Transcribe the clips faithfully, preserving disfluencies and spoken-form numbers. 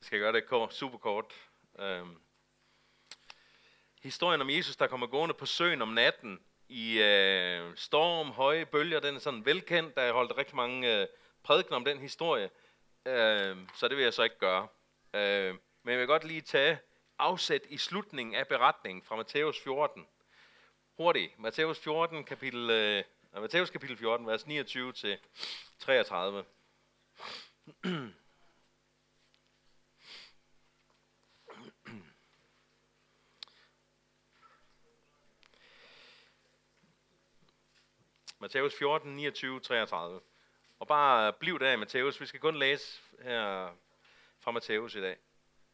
skal gøre det kort, super kort. Øhm. Historien om Jesus, der kommer gående på søen om natten i øh, storm, høje bølger, den er sådan velkendt. Der er holdt rigtig mange øh, prædikener om den historie, øh, så det vil jeg så ikke gøre. Øh, men jeg vil godt lige tage afsæt i slutningen af beretningen fra Matthæus fjorten. Hurtigt. Matthæus fjorten, kapitel, øh, Matthæus kapitel fjorten, vers niogtyve til treogtredive. Matthæus fjorten, niogtyve, treogtredive. Og bare bliv der i Matthæus. Vi skal kun læse her fra Matthæus i dag.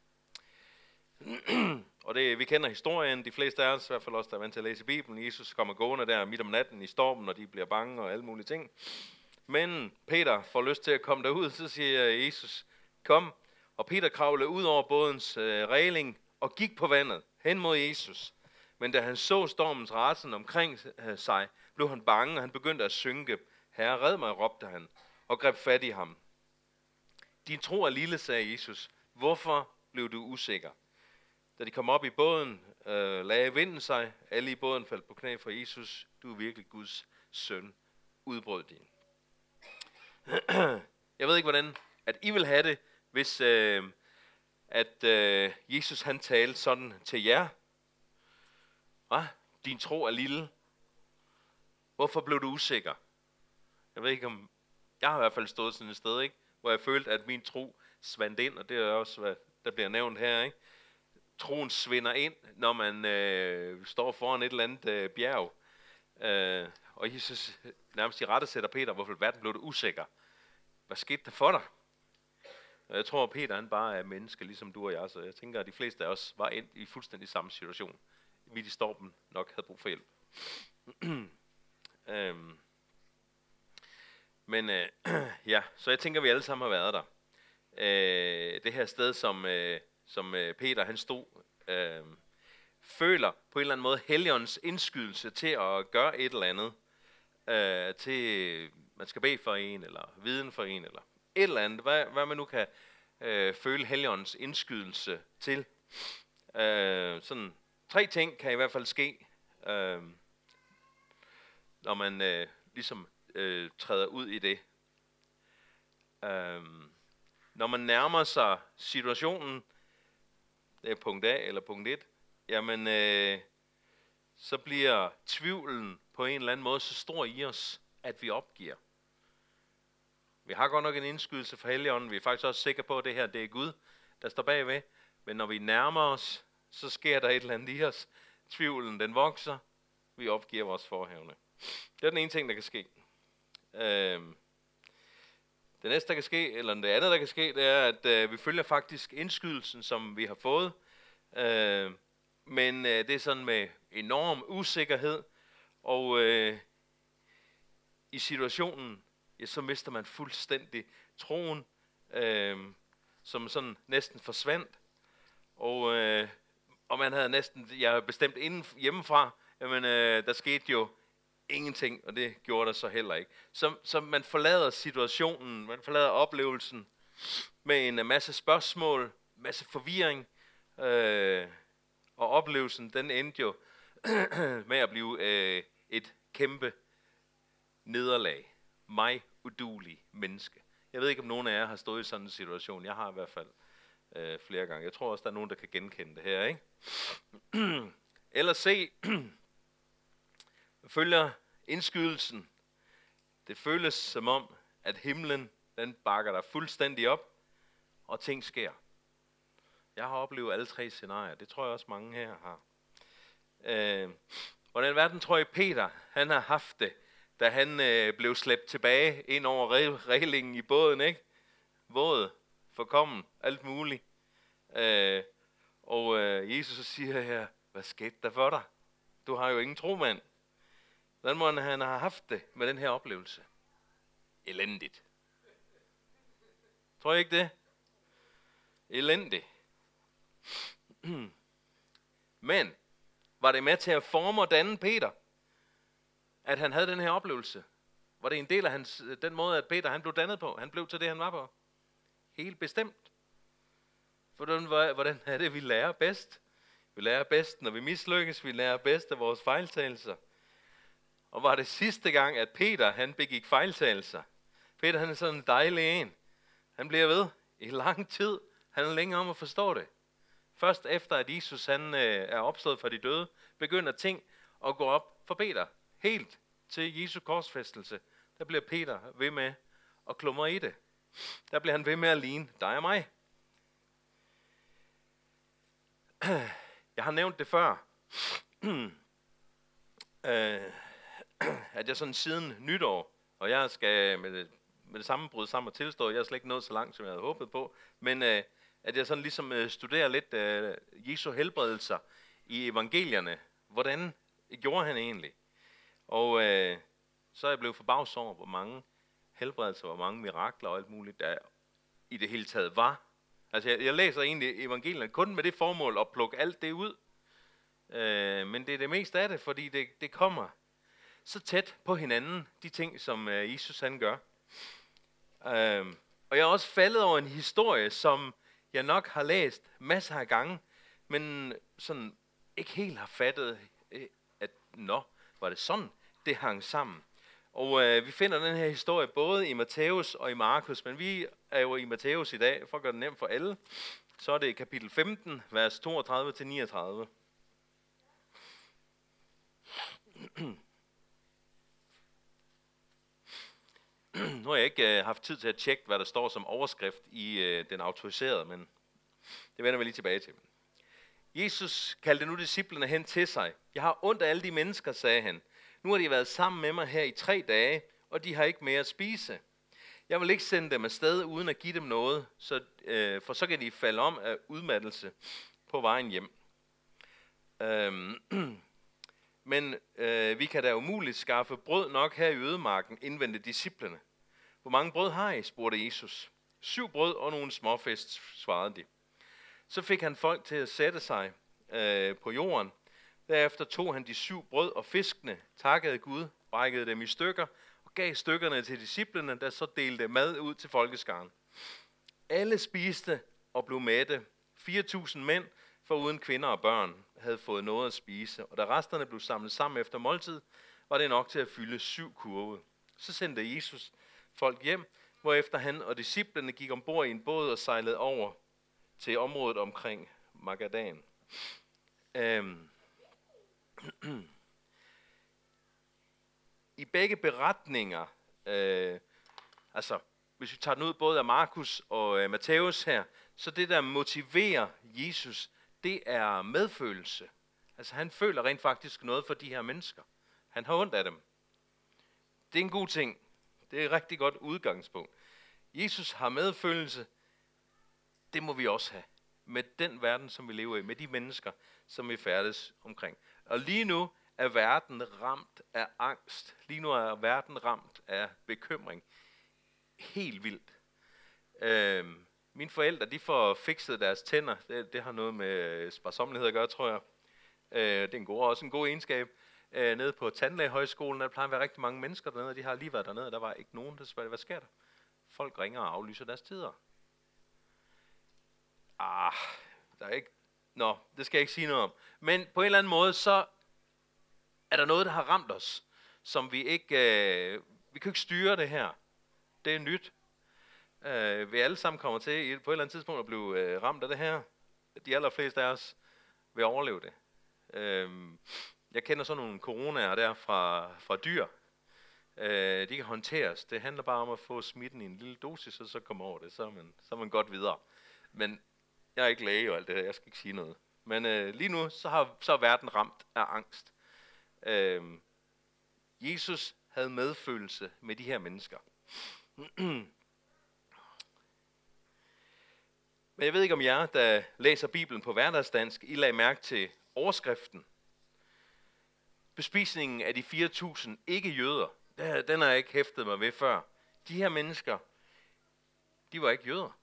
Og det, vi kender historien, de fleste af os, i hvert fald også, der er vant til at læse Bibelen. Jesus kommer gående der midt om natten i stormen, og de bliver bange og alle mulige ting. Men Peter får lyst til at komme derud, så siger Jesus, kom. Og Peter kravlede ud over bådens øh, regling og gik på vandet hen mod Jesus. Men da han så stormens rasen omkring øh, sig, blev han bange, og han begyndte at synke. Herre, red mig, råbte han, og greb fat i ham. Din tro er lille, sagde Jesus. Hvorfor blev du usikker? Da de kom op i båden, øh, lagde vinden sig. Alle i båden faldt på knæ for Jesus. Du er virkelig Guds søn. Udbrød din. Jeg ved ikke, hvordan at I vil have det, hvis øh, at øh, Jesus han talte sådan til jer. Hva? Din tro er lille. Hvorfor blev du usikker? Jeg ved ikke om... Jeg har i hvert fald stået sådan et sted, ikke? Hvor jeg følte, at min tro svandt ind, og det er også, hvad der bliver nævnt her, ikke? Troen svinder ind, når man øh, står foran et eller andet øh, bjerg. Øh, og Jesus nærmest i rette sætter Peter, hvorfor verden blev du usikker? Hvad skete der for dig? Og jeg tror, at Peter han bare er menneske, ligesom du og jeg, så jeg tænker, at de fleste af os var ind i fuldstændig samme situation. Midt i stormen nok havde brug for hjælp. øhm. Men øh, ja, så jeg tænker, at vi alle sammen har været der. Øh, det her sted, som, øh, som øh, Peter han stod, øh, føler på en eller anden måde Helligåndens indskydelse til at gøre et eller andet. Øh, til man skal bede for en, eller viden for en, eller et eller andet. Hvad, hvad man nu kan øh, føle Helligåndens indskydelse til. Øh, sådan tre ting kan i hvert fald ske, øh, når man øh, ligesom øh, træder ud i det. Øh, når man nærmer sig situationen, det er punkt A eller punkt et, jamen øh, så bliver tvivlen på en eller anden måde så stor i os, at vi opgiver. Vi har godt nok en indskydelse for Helligånden, vi er faktisk også sikre på, at det her det er Gud, der står bagved, men når vi nærmer os, så sker der et eller andet i os. Tvivlen, den vokser, vi opgiver vores forhævne. Det er den ene ting, der kan ske. Øhm, det næste, der kan ske, eller det andet, der kan ske, det er, at øh, vi følger faktisk indskydelsen, som vi har fået. Øh, men øh, det er sådan med enorm usikkerhed, og øh, i situationen, ja, så mister man fuldstændig troen, øh, som sådan næsten forsvandt. Og, øh, og man havde næsten, jeg havde bestemt inden hjemmefra, jamen øh, der skete jo ingenting, og det gjorde der så heller ikke. Så, så man forlader situationen, man forlader oplevelsen med en masse spørgsmål, masse forvirring, øh, og oplevelsen, den endte jo med at blive øh, et kæmpe nederlag. Mig uduelig menneske. Jeg ved ikke, om nogen af jer har stået i sådan en situation. Jeg har i hvert fald øh, flere gange. Jeg tror også, der er nogen, der kan genkende det her, ikke? Eller se, følger indskydelsen. Det føles som om, at himlen, den bakker dig fuldstændig op, og ting sker. Jeg har oplevet alle tre scenarier. Det tror jeg også mange her har. Øh, hvordan verden tror jeg Peter, han har haft det, da han øh, blev slæbt tilbage ind over reglingen i båden, ikke? Våd, forkommen, alt muligt. Øh, og øh, Jesus så siger her, hvad skete der for dig? Du har jo ingen tro, mand. Hvordan må han have haft det med den her oplevelse? Elendigt. Tror I ikke det? Elendigt. Men var det med til at forme og danne Peter, at han havde den her oplevelse? Var det en del af hans, den måde, at Peter han blev dannet på? Han blev til det, han var på? Helt bestemt. Hvordan, hvordan er det, vi lærer bedst? Vi lærer bedst, når vi mislykkes. Vi lærer bedst af vores fejltagelser. Og var det sidste gang, at Peter han begik fejltagelser? Peter han er sådan en dejlig en. Han bliver ved i lang tid. Han er længe om at forstå det. Først efter, at Jesus han, øh, er opstået fra de døde, begynder ting at gå op for Peter. Helt til Jesu korsfæstelse. Der bliver Peter ved med at klumre i det. Der bliver han ved med at ligne dig og mig. Jeg har nævnt det før, at jeg sådan siden nytår, og jeg skal med det, med det samme bryde sammen og tilstå, jeg er slet ikke nået så langt, som jeg havde håbet på, men at jeg sådan ligesom studerer lidt Jesu helbredelser i evangelierne. Hvordan gjorde han egentlig? Og så er jeg blevet forbavset over, hvor mange helbredelser, hvor mange mirakler og alt muligt, der i det hele taget var. Altså jeg, jeg læser egentlig evangelierne kun med det formål at plukke alt det ud. Øh, men det er det meste af det, fordi det, det kommer så tæt på hinanden, de ting, som øh, Jesus han gør. Øh, og jeg er også faldet over en historie, som jeg nok har læst masser af gange, men sådan ikke helt har fattet, øh, at nå, var det sådan, det hang sammen. Og øh, vi finder den her historie både i Matthæus og i Markus, men vi er jo i Matthæus i dag, for at gøre det nemt for alle. Så er det i kapitel femten, vers toogtredive til niogtredive. Nu har jeg ikke øh, haft tid til at tjekke, hvad der står som overskrift i øh, den autoriserede, men det vender vi lige tilbage til. Jesus kaldte nu disciplene hen til sig. Jeg har ondt af alle de mennesker, sagde han. Nu har de været sammen med mig her i tre dage, og de har ikke mere at spise. Jeg vil ikke sende dem afsted, uden at give dem noget, så, øh, for så kan de falde om af udmattelse på vejen hjem. Øhm, men øh, vi kan da umuligt skaffe brød nok her i ødemarken, indvendte disciplene. Hvor mange brød har I? Spurgte Jesus. Syv brød og nogle småfisk, svarede de. Så fik han folk til at sætte sig øh, på jorden. Derefter tog han de syv brød og fiskene, takkede Gud, brækkede dem i stykker og gav stykkerne til disciplene, der så delte mad ud til folkeskaren. Alle spiste og blev mætte. fire tusind mænd, foruden kvinder og børn, havde fået noget at spise, og da resterne blev samlet sammen efter måltid, var det nok til at fylde syv kurve. Så sendte Jesus folk hjem, hvorefter han og disciplene gik ombord i en båd og sejlede over til området omkring Magadan. Øhm. I begge beretninger, øh, altså hvis vi tager den ud både af Markus og øh, Matthæus her, så det der motiverer Jesus, det er medfølelse. Altså han føler rent faktisk noget for de her mennesker. Han har ondt af dem. Det er en god ting. Det er et rigtig godt udgangspunkt. Jesus har medfølelse. Det må vi også have. Med den verden, som vi lever i. Med de mennesker, som vi færdes omkring. Og lige nu er verden ramt af angst. Lige nu er verden ramt af bekymring. Helt vildt. Øh, mine forældre, de får fikset deres tænder. Det, det har noget med sparsommelighed at gøre, tror jeg. Øh, det er en god, også en god egenskab. Øh, nede på Tandlægehøjskolen, der plejer at være rigtig mange mennesker dernede, og de har lige været dernede, og der var ikke nogen, der spørger, hvad sker der? Folk ringer og aflyser deres tider. Ah, der er ikke... Nå, det skal jeg ikke sige noget om. Men på en eller anden måde, så er der noget, der har ramt os, som vi ikke... Øh, vi kan ikke styre det her. Det er nyt. Øh, vi alle sammen kommer til på et eller andet tidspunkt at blive øh, ramt af det her. De allerfleste af os vil overleve det. Øh, jeg kender sådan nogle coronaer der fra, fra dyr. Øh, de kan håndteres. Det handler bare om at få smitten i en lille dosis, og så komme over det. Så er man, så er man godt videre. Men jeg er ikke læge og alt det der. Jeg skal ikke sige noget. Men øh, lige nu, så, har, så er verden ramt af angst. Øh, Jesus havde medfølelse med de her mennesker. Men jeg ved ikke om jer, der læser Bibelen på hverdagsdansk, I lagde mærke til overskriften. Bespisningen af de fire tusind ikke-jøder, den har jeg ikke hæftet mig ved før. De her mennesker, de var ikke jøder.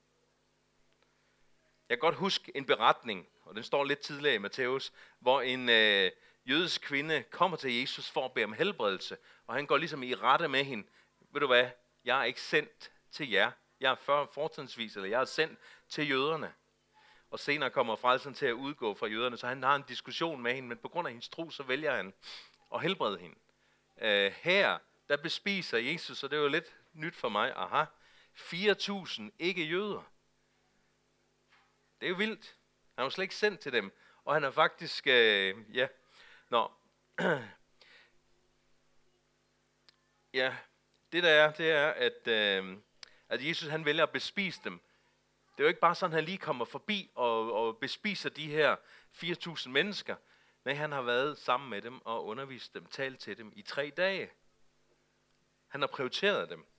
Jeg kan godt huske en beretning, og den står lidt tidligere i Matthæus, hvor en øh, jødisk kvinde kommer til Jesus for at bede om helbredelse, og han går ligesom i rette med hende. Ved du hvad, jeg er ikke sendt til jer. Jeg er for, fortrinsvis, eller jeg er sendt til jøderne. og senere kommer frelsen til at udgå fra jøderne, så han har en diskussion med hende, men på grund af hendes tro, så vælger han at helbrede hende. Uh, her, der bespiser Jesus, og det er jo lidt nyt for mig, aha, fire tusind ikke jøder. Det er jo vildt. Han var slet ikke sendt til dem, og han er faktisk, uh, ja, nå, ja, det der er, det er, at, uh, at Jesus han vælger at bespise dem. Det er jo ikke bare sådan, at han lige kommer forbi og, og bespiser de her fire tusind mennesker. Nej, han har været sammen med dem og undervist dem, talt til dem i tre dage. Han har prioriteret dem.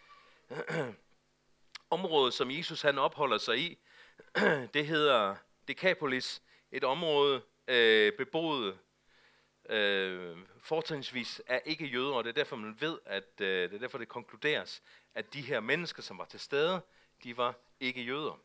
Området, som Jesus han opholder sig i, det hedder Dekapolis. Et område øh, beboet øh, fortrinsvis af ikke jøder, og det er derfor, man ved, at øh, det er derfor, det konkluderes, at de her mennesker, som var til stede, de var ikke jøder.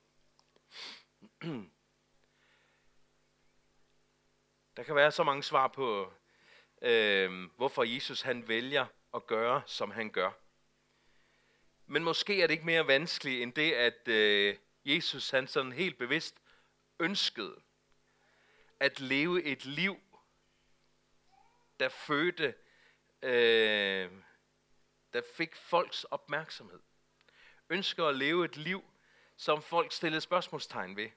Der kan være så mange svar på, øh, hvorfor Jesus han vælger at gøre, som han gør. Men måske er det ikke mere vanskeligt end det, at øh, Jesus han sådan helt bevidst ønskede at leve et liv, der fødte, øh, der fik folks opmærksomhed. Ønsker at leve et liv, som folk stillede spørgsmålstegn ved.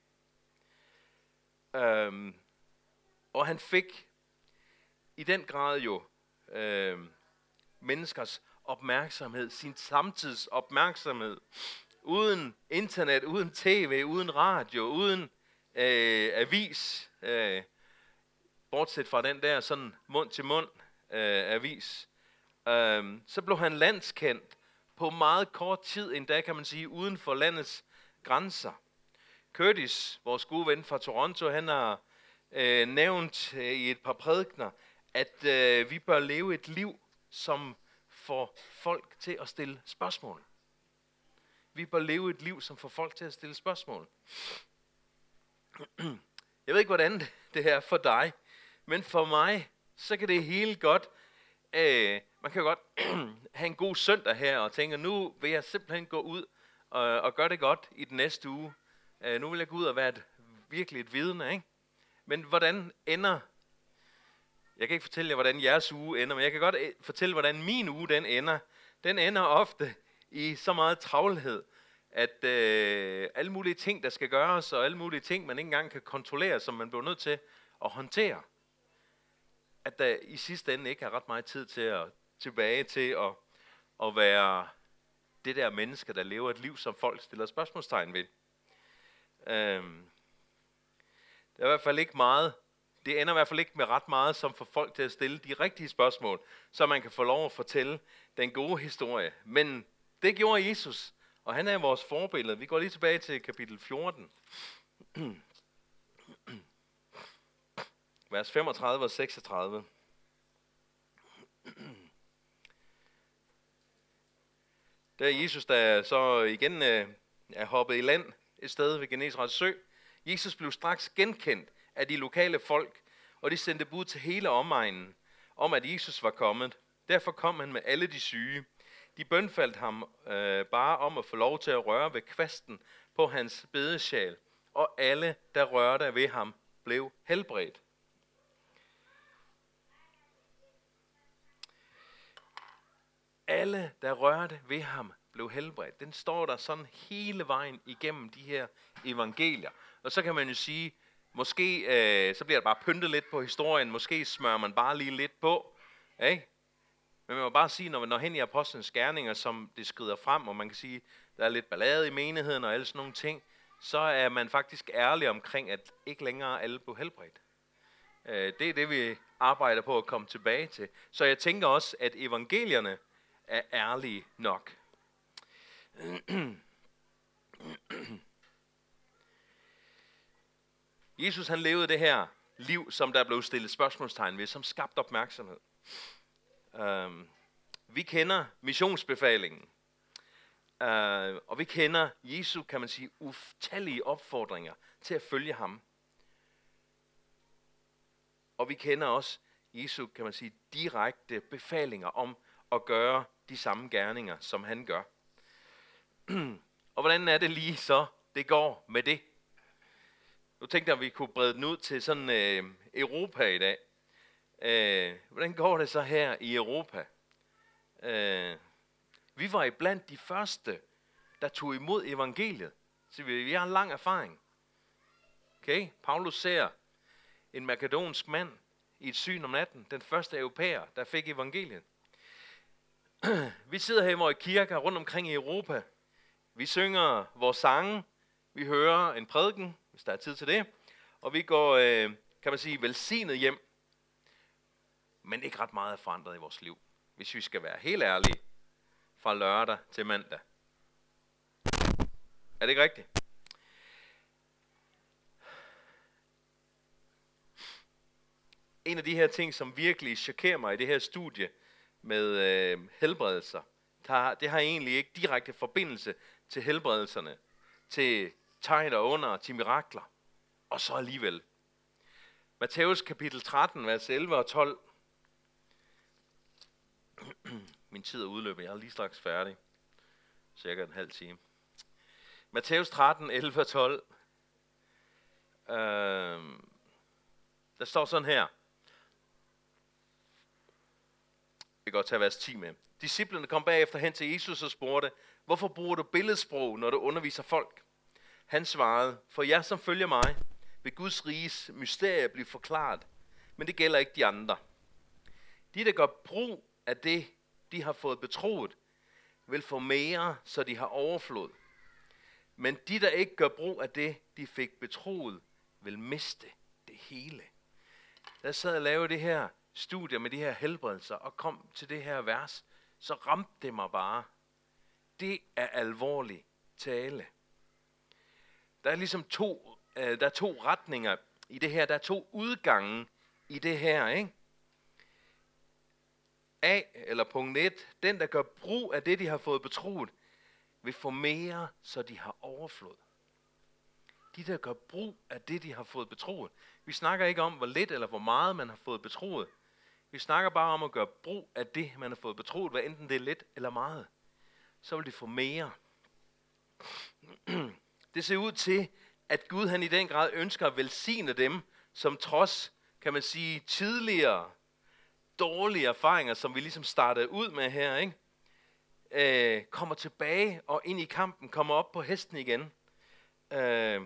Øhm, og han fik i den grad jo øh, menneskers opmærksomhed, sin samtids opmærksomhed, uden internet, uden tv, uden radio, uden øh, avis, øh, bortset fra den der sådan mund til mund øh, avis, øh, så blev han landskendt på meget kort tid, endda kan man sige, uden for landets grænser. Curtis, vores gode ven fra Toronto, han har øh, nævnt øh, i et par prædikener, at øh, vi bør leve et liv, som får folk til at stille spørgsmål. Vi bør leve et liv, som får folk til at stille spørgsmål. Jeg ved ikke, hvordan det er for dig, men for mig, så kan det hele godt. Øh, man kan godt have en god søndag her og tænke, nu vil jeg simpelthen gå ud og, og gøre det godt i den næste uge. Øh, nu vil jeg gå ud og være et, virkelig et vidne, ikke? Men hvordan ender, jeg kan ikke fortælle jer, hvordan jeres uge ender, men jeg kan godt fortælle, hvordan min uge den ender. Den ender ofte i så meget travlhed, at øh, alle mulige ting, der skal gøres, og alle mulige ting, man ikke engang kan kontrollere, som man bliver nødt til at håndtere, at der i sidste ende ikke er ret meget tid til at tilbage til at, at være det der menneske, der lever et liv, som folk stiller spørgsmålstegn ved. Øhm, det er i hvert fald ikke meget, det ender i hvert fald ikke med ret meget, som får folk til at stille de rigtige spørgsmål, så man kan få lov at fortælle den gode historie. Men det gjorde Jesus, og han er vores forbillede. Vi går lige tilbage til kapitel fjorten. Vers femogtredive og seksogtredive. Der er Jesus, der så igen øh, er hoppet i land et sted ved Genesarets sø. Jesus blev straks genkendt af de lokale folk, og de sendte bud til hele omegnen om, at Jesus var kommet. Derfor kom han med alle de syge. De bønfaldt ham øh, bare om at få lov til at røre ved kvasten på hans bedesjal, og alle, der rørte ved ham, blev helbredt. Alle, der rørte ved ham, blev helbredt. Den står der sådan hele vejen igennem de her evangelier. Og så kan man jo sige, måske øh, så bliver der bare pyntet lidt på historien, måske smører man bare lige lidt på. Ikke? Men man må bare sige, når man når hen i apostlenes gerninger, som det skrider frem, og man kan sige, der er lidt ballade i menigheden og alle sådan nogle ting, så er man faktisk ærlig omkring, at ikke længere alle blev helbredt. Øh, det er det, vi arbejder på at komme tilbage til. Så jeg tænker også, at evangelierne er ærlige nok. Jesus han levede det her liv, som der blev stillet spørgsmålstegn ved, som skabte opmærksomhed. Um, vi kender missionsbefalingen, uh, og vi kender Jesu, kan man sige, utallige opfordringer til at følge ham. Og vi kender også Jesu, kan man sige, direkte befalinger om at gøre de samme gerninger, som han gør. Og hvordan er det lige så, det går med det? Nu tænkte jeg, at vi kunne brede den ud til sådan øh, Europa i dag. Øh, hvordan går det så her i Europa? Øh, vi var iblandt de første, der tog imod evangeliet. Så vi, vi har en lang erfaring. Okay? Paulus ser en makedonsk mand i et syn om natten. Den første europæer, der fik evangeliet. Vi sidder her i vores kirker rundt omkring i Europa. Vi synger vores sange. Vi hører en prædiken, hvis der er tid til det. Og vi går, øh, kan man sige, velsignet hjem. Men ikke ret meget er forandret i vores liv. Hvis vi skal være helt ærlige. Fra lørdag til mandag. Er det ikke rigtigt? En af de her ting, som virkelig chokerer mig i det her studie med øh, helbredelser, der, det har egentlig ikke direkte forbindelse til helbredelserne, til tegn og under, til mirakler. Og så alligevel. Matthæus kapitel tretten, vers elleve og tolv. Min tid er udløbet, jeg er lige straks færdig. Cirka en halv time. Matthæus tretten, elleve og tolv. Øh, der står sådan her. Vi kan godt tage vers ti med. Disciplerne kom bagefter hen til Jesus og spurgte, hvorfor bruger du billedsprog, når du underviser folk? Han svarede, for jer som følger mig, vil Guds riges mysterie blive forklaret, men det gælder ikke de andre. De, der gør brug af det, de har fået betroet, vil få mere, så de har overflod. Men de, der ikke gør brug af det, de fik betroet, vil miste det hele. Der sad og lavede det her studier med de her helbredelser, og kom til det her vers, så ramte det mig bare. Det er alvorlig tale. Der er ligesom to, øh, der er to retninger i det her. Der er to udgange i det her, ikke? A, eller punkt et, den der gør brug af det, de har fået betroet, vil få mere, så de har overflod. De der gør brug af det, de har fået betroet. Vi snakker ikke om, hvor lidt eller hvor meget man har fået betroet. Vi snakker bare om at gøre brug af det, man har fået betroet, hvad enten det er lidt eller meget. Så vil de få mere. Det ser ud til, at Gud han i den grad ønsker at velsigne dem, som trods, kan man sige, tidligere dårlige erfaringer, som vi ligesom startede ud med her, ikke? Øh, kommer tilbage og ind i kampen, kommer op på hesten igen. Øh,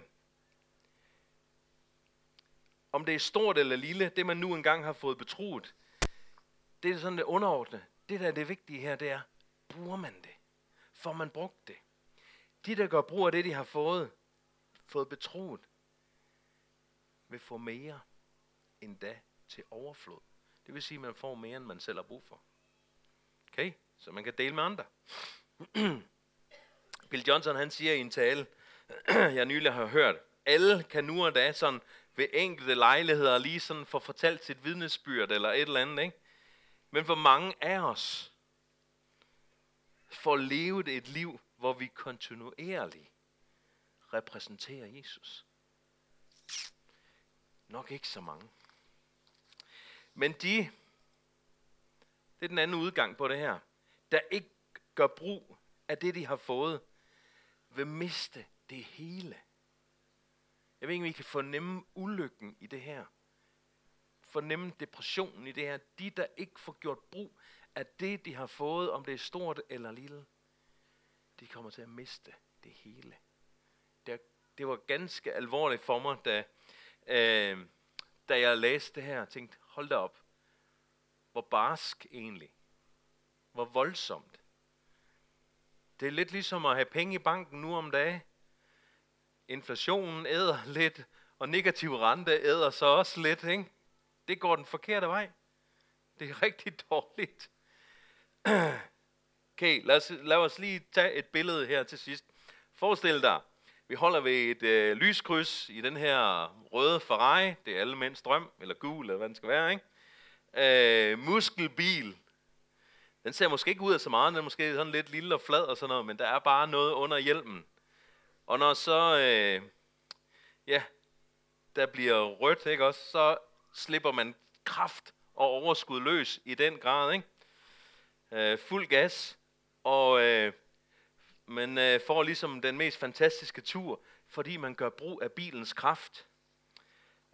om det er stort eller lille, det man nu engang har fået betroet, det er sådan det underordnede. Det der er det vigtige her, det er, bruger man det? Får man brugt det? De, der gør brug af det, de har fået, fået betroet, vil få mere endda til overflod. Det vil sige, at man får mere, end man selv har brug for. Okay? Så man kan dele med andre. Bill Johnson, han siger i en tale, jeg nylig har hørt, alle kan nu og da sådan ved enkelte lejligheder lige sådan få fortalt sit vidnesbyrd eller et eller andet, ikke? Men hvor mange af os får levet et liv, hvor vi kontinuerligt repræsenterer Jesus? Nok ikke så mange. Men de, det er den anden udgang på det her, der ikke gør brug af det, de har fået, vil miste det hele. Jeg ved ikke, om I kan fornemme ulykken i det her. Fornemme depressionen i det her. De, der ikke får gjort brug af det, de har fået, om det er stort eller lille, de kommer til at miste det hele. Det, det var ganske alvorligt for mig, da, øh, da jeg læste det her og tænkte, hold da op. Hvor barsk egentlig. Hvor voldsomt. Det er lidt ligesom at have penge i banken nu om dagen. Inflationen æder lidt, og negativ rente æder så også lidt, ikke? Det går den forkerte vej. Det er rigtig dårligt. Okay, lad os, lad os lige tage et billede her til sidst. Forestil dig, vi holder ved et øh, lyskryds i den her røde Ferrari. Det er alle mænds drøm, eller gul, eller hvad den skal være, ikke? Øh, muskelbil. Den ser måske ikke ud af så meget, den er måske sådan lidt lille og flad og sådan noget, men der er bare noget under hjelmen. Og når så, øh, ja, der bliver rødt, ikke også, så slipper man kraft og overskud løs i den grad, ikke? Øh, fuld gas, og øh, man øh, får ligesom den mest fantastiske tur, fordi man gør brug af bilens kraft.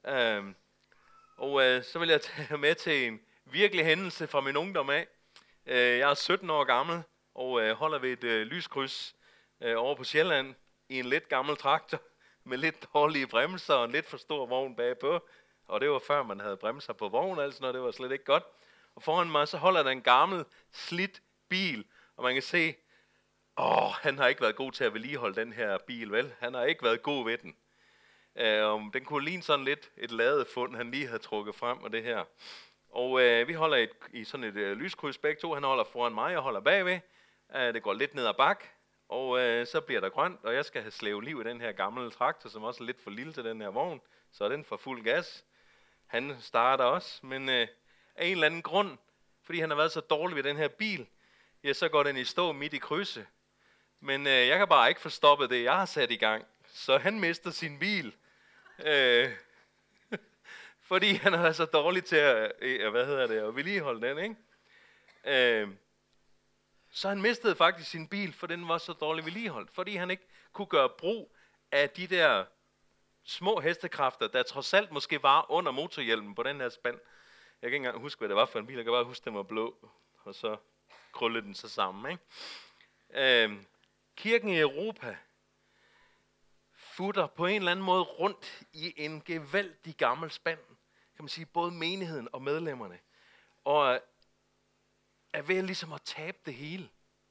Øhm, og øh, så vil jeg tage med til en virkelig hændelse fra min ungdom af. Øh, jeg er sytten år gammel og øh, holder ved et øh, lyskryds øh, over på Sjælland i en lidt gammel traktor med lidt dårlige bremser og en lidt for stor vogn bagpå. Og det var før man havde bremser på vognen, altså når det var slet ikke godt. Og foran mig så holder der en gammel, slidt bil, og man kan se, åh, han har ikke været god til at vedligeholde den her bil, vel? Han har ikke været god ved den. Øh, den kunne ligne sådan lidt et ladefund, han lige havde trukket frem og det her. Og øh, vi holder et, i sådan et øh, lyskryds begge to. Han holder foran mig, og holder bagved. Øh, det går lidt ned ad bak, og øh, så bliver der grønt, og jeg skal have slæve liv i den her gamle traktor, som også er lidt for lille til den her vogn. Så er den for fuld gas. Han starter også, men øh, af en eller anden grund, fordi han har været så dårlig ved den her bil, ja, så går den i stå midt i krydset. Men øh, jeg kan bare ikke få stoppet det, jeg har sat i gang. Så han mister sin bil. Øh, fordi han er så dårlig til at, øh, hvad hedder det, at vedligeholde den, ikke? Øh, så han mistede faktisk sin bil, for den var så dårligt vedligeholdt. Fordi han ikke kunne gøre brug af de der små hestekræfter, der trods alt måske var under motorhjelmen på den her spand. Jeg kan ikke engang huske, hvad det var for en bil. Jeg kan bare huske, den var blå. Og så krøllede den så sammen, ikke? Øh, kirken i Europa futter på en eller anden måde rundt i en gevaldig gammel spand, kan man sige, både menigheden og medlemmerne, og er ved ligesom at tabe det hele.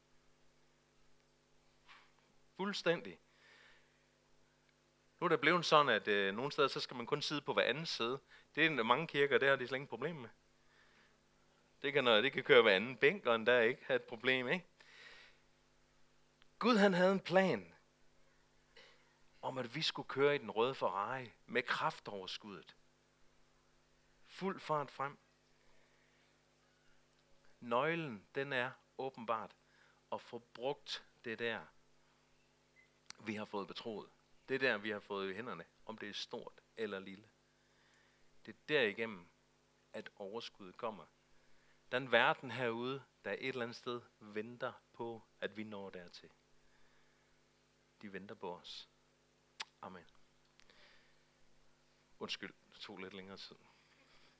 Fuldstændig. Nu er det blevet sådan, at øh, nogle steder, så skal man kun sidde på hver anden side. Det er mange kirker, det har de slet ingen problem med. Det kan, det kan køre hver anden bænk, og endda ikke have et problem, ikke? Gud, han havde en plan om, at vi skulle køre i den røde Ferrari med kraftoverskuddet. Fuld fart frem. Nøglen, den er åbenbart at få brugt det der, vi har fået betroet. Det der, vi har fået i hænderne, om det er stort eller lille. Det er derigennem, at overskuddet kommer. Den verden herude, der et eller andet sted venter på, at vi når dertil. De venter på os. Amen. Undskyld, det tog lidt længere tid.